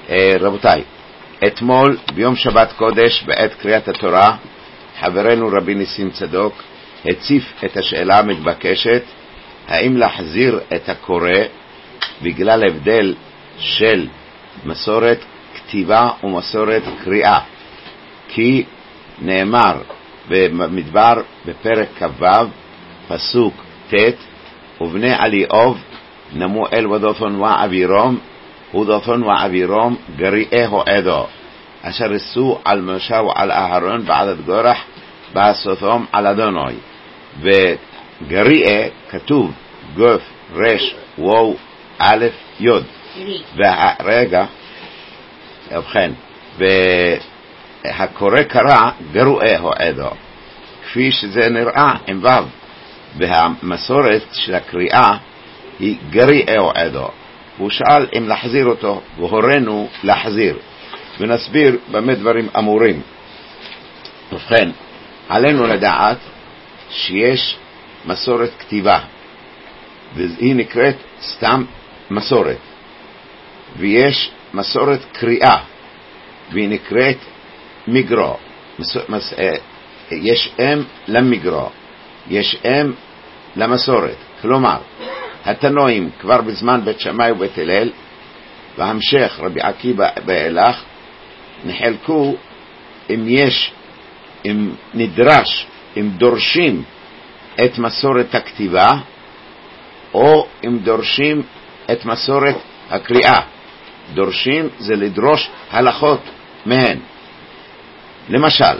רבותיי, אתמול ביום שבת קודש בעת קריאת התורה חברנו רבי ניסים צדוק הציף את השאלה המתבקשת האם להחזיר את הקורא בגלל הבדל של מסורת כתיבה ומסורת קריאה, כי נאמר במדבר בפרק כ"ו פסוק ט' ובני אליאוב נמו אל ודותון ואבירום ודותון ואבירום גריאהו עדו אשר עשו על משה ועל אהרון ועל גורח בעשותום על אדוני. וגריאה כתוב גוף רש וו א' יוד והרגע ובכן והקורא קרא גרואהו עדו כפי שזה נראה עם וו, והמסורת של הקריאה היא גריאהו עדו. והוא שאל אם להחזיר אותו והורנו להחזיר, ונסביר במה דברים אמורים. ובכן, עלינו לדעת שיש מסורת כתיבה והיא נקראת סתם מסורת, ויש מסורת קריאה והיא נקראת מגרו. יש אם למגרו, יש אם למסורת. כלומר התנועים כבר בזמן בית שמאי ובית הלל והמשך רבי עקיבא באילך נחלקו אם נדרש, אם דורשים את מסורת הכתיבה או אם דורשים את מסורת הקריאה. דורשים זה לדרוש הלכות מהן. למשל,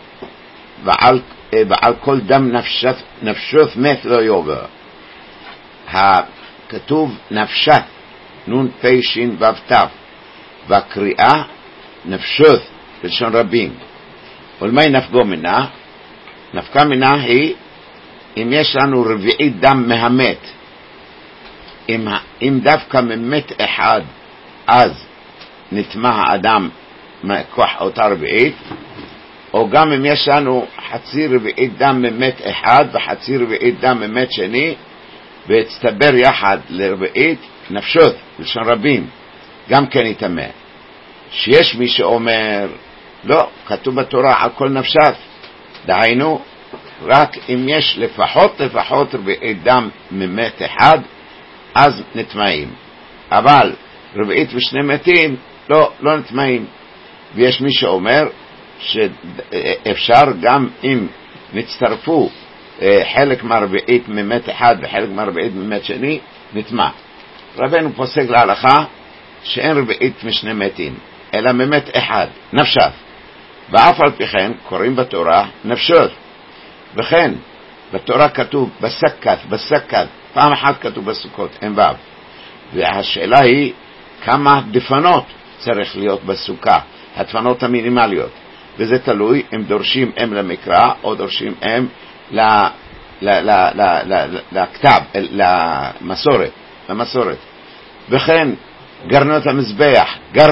ועל כל דם נפשות מת לא יובר. הכתוב נפשת נון פי שין וו תו, והקריאה נפשות בלשון רבים. ולמי נפגו מנה? נפקה מנה היא אם יש לנו רביעית דם מהמת. אם דווקא ממת אחד אז נטמע האדם מכוח אותה רביעית, או גם אם יש לנו חצי רביעית דם ממת אחד וחצי רביעית דם ממת שני והצטבר יחד לרביעית נפשות בלשון רבים, גם כן יטמא. שיש מי שאומר לא, כתוב בתורה על כל נפשת, דהיינו רק אם יש לפחות רביעית דם ממת אחד אז נטמעים, אבל רביעית ושני מתים לא נטמעים. ויש מי שאומר שאפשר גם אם נצטרפו חלק מהרביעית ממת אחד וחלק מהרביעית ממת שני נטמע. רבנו פוסק להלכה שאין רביעית משני מתים אלא ממת אחד, נפשת, ואף על פי כן קוראים בתורה נפשות. וכן בתורה כתוב בסקת, פעם אחת כתוב בסוכות אין וו. והשאלה היא כמה דפנות צריך להיות בסוכה, הדפנות המינימליות, וזה תלוי אם דורשים אם למקרא או דורשים אם לכתב, למסורת. וכן גרנות המזבח,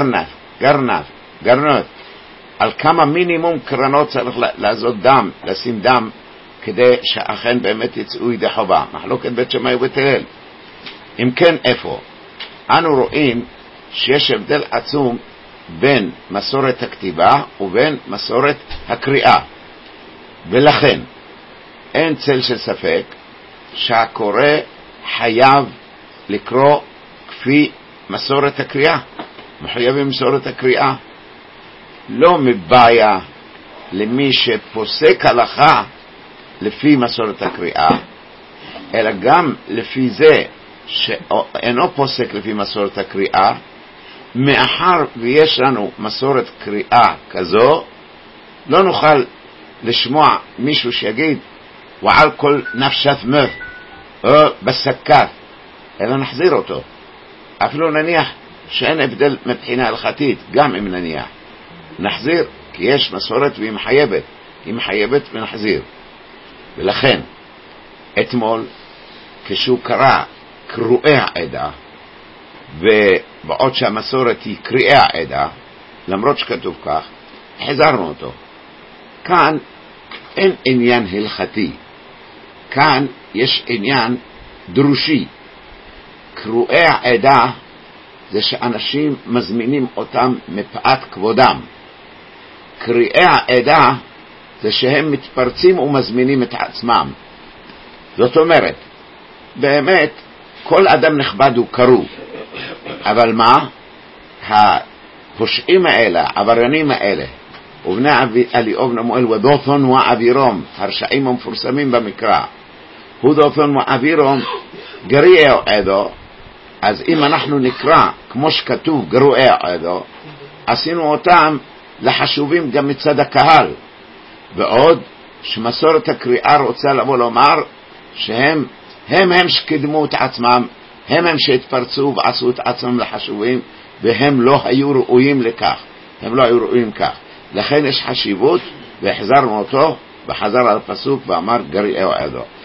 גרנות, על כמה מינימום קרנות צריך לעשות דם, לשים דם כדי שאכן באמת יצאו ידי חובה. מחלוקת בית שמאי ובית הלל. אם כן, איפה? אנו רואים שיש הבדל עצום בין מסורת הכתיבה ובין מסורת הקריאה, ולכן אין צל של ספק שהקורא חייב לקרוא כפי מסורת הקריאה, מחויב במסורת הקריאה. לא מבעיה למי שפוסק הלכה לפי מסורת הקריאה, אלא גם לפי זה שאינו פוסק לפי מסורת הקריאה, מאחר ויש לנו מסורת קריאה כזו, לא נוכל לשמוע מישהו שיגיד ועל כל נפשת מת או בסקת, אלא נחזיר אותו. אפילו נניח שאין הבדל מבחינה הלכתית, גם אם נניח נחזיר, כי יש מסורת והיא מחייבת ונחזיר. ולכן אתמול כשהוא קרא קרואי העדה, ובעוד שהמסורת היא קריאי העדה, למרות שכתוב כך, חזרנו אותו. כאן אין עניין הלכתי, כאן יש עניין דרושי. קרואי העדה זה שאנשים מזמינים אותם מפאת כבודם. קריאי העדה זה שהם מתפרצים ומזמינים את עצמם. זאת אומרת, באמת כל אדם נכבד הוא קרוא, אבל מה? הפושעים האלה, העבריינים האלה, ובני אליאוב נמואל ודותון ואבירום, הרשעים המפורסמים במקרא, הוא דותון ואבירום גרועי עדו. אז אם אנחנו נקרא כמו שכתוב גרועי עדו, עשינו אותם לחשובים גם מצד הקהל. ועוד שמסורת הקריאה רוצה לבוא לומר שהם שקידמו את עצמם, הם שהתפרצו ועשו את עצמם לחשובים, והם לא היו ראויים לכך, הם לא היו ראויים כך. לכן יש חשיבות, והחזרנו אותו וחזר על הפסוק ואמר גרועי עדו.